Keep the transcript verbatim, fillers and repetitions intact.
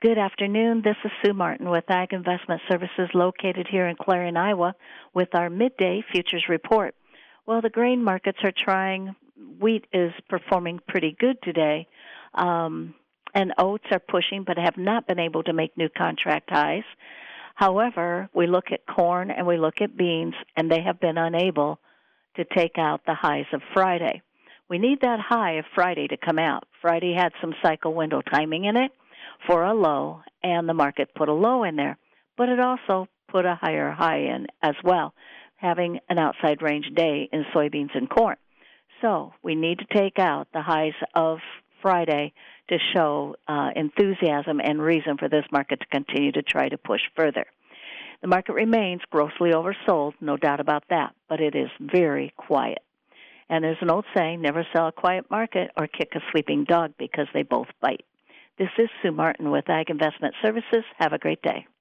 Good afternoon. This is Sue Martin with Ag Investment Services located here in Clarion, Iowa, with our midday futures report. Well, the grain markets are trying. Wheat is performing pretty good today, um, and oats are pushing but have not been able to make new contract highs. However, we look at corn and we look at beans, and they have been unable to take out the highs of Friday. We need that high of Friday to come out. Friday had some cycle window timing in it for a low, and the market put a low in there. But it also put a higher high in as well, having an outside range day in soybeans and corn. So we need to take out the highs of Friday to show uh, enthusiasm and reason for this market to continue to try to push further. The market remains grossly oversold, no doubt about that, but it is very quiet. And there's an old saying, never sell a quiet market or kick a sleeping dog, because they both bite. This is Sue Martin with Ag Investment Services. Have a great day.